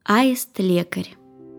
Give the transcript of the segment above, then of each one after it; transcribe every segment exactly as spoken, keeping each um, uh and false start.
Аист-лекарь.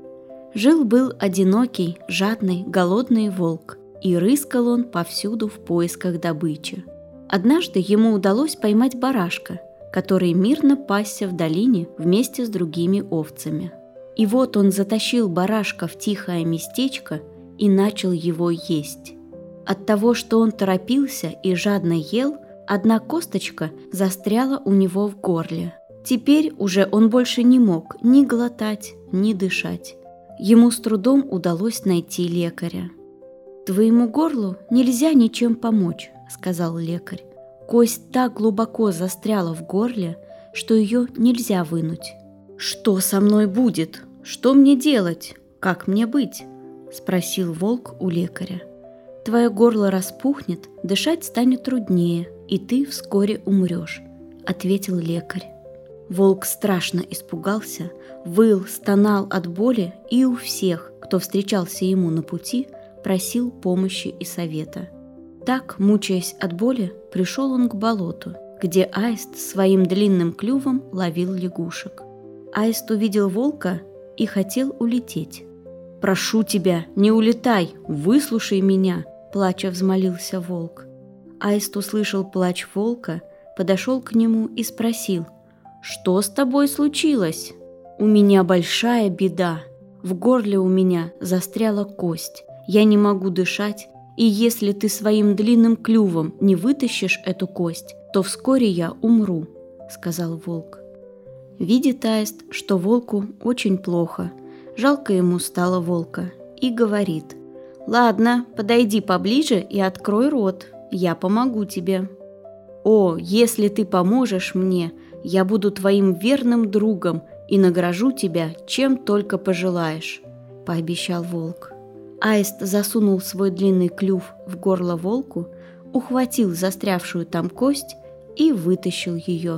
Жил-был одинокий, жадный, голодный волк, и рыскал он повсюду в поисках добычи. Однажды ему удалось поймать барашка, который мирно пасся в долине вместе с другими овцами. И вот он затащил барашка в тихое местечко и начал его есть. От того, что он торопился и жадно ел, одна косточка застряла у него в горле. Теперь уже он больше не мог ни глотать, ни дышать. Ему с трудом удалось найти лекаря. «Твоему горлу нельзя ничем помочь», — сказал лекарь. «Кость так глубоко застряла в горле, что ее нельзя вынуть». «Что со мной будет? Что мне делать? Как мне быть?» — спросил волк у лекаря. «Твое горло распухнет, дышать станет труднее, и ты вскоре умрешь», — ответил лекарь. Волк страшно испугался, выл, стонал от боли и у всех, кто встречался ему на пути, просил помощи и совета. Так, мучаясь от боли, пришел он к болоту, где аист своим длинным клювом ловил лягушек. Аист увидел волка и хотел улететь. «Прошу тебя, не улетай, выслушай меня!» – плача взмолился волк. Аист услышал плач волка, подошел к нему и спросил: «Что с тобой случилось?» «У меня большая беда. В горле у меня застряла кость. Я не могу дышать, и если ты своим длинным клювом не вытащишь эту кость, то вскоре я умру», — сказал волк. Видит аист, что волку очень плохо. Жалко ему стало волка, и говорит: «Ладно, подойди поближе и открой рот, я помогу тебе». «О, если ты поможешь мне, я буду твоим верным другом и награжу тебя, чем только пожелаешь», — пообещал волк. Аист засунул свой длинный клюв в горло волку, ухватил застрявшую там кость и вытащил ее.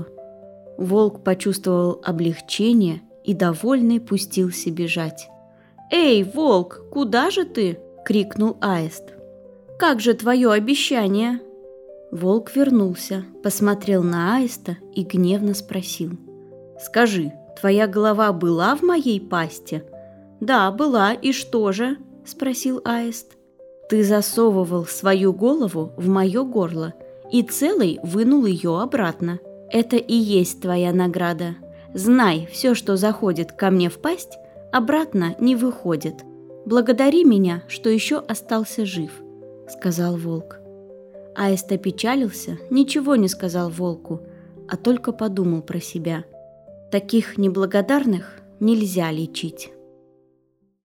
Волк почувствовал облегчение и, довольный, пустился бежать. «Эй, волк, куда же ты?» — крикнул аист. «Как же твое обещание?» Волк вернулся, посмотрел на аиста и гневно спросил: «Скажи, твоя голова была в моей пасти?» «Да, была, и что же?» – спросил аист. «Ты засовывал свою голову в мое горло и целый вынул ее обратно. Это и есть твоя награда. Знай, все, что заходит ко мне в пасть, обратно не выходит. Благодари меня, что еще остался жив», – сказал волк. Аист опечалился, ничего не сказал волку, а только подумал про себя: таких неблагодарных нельзя лечить.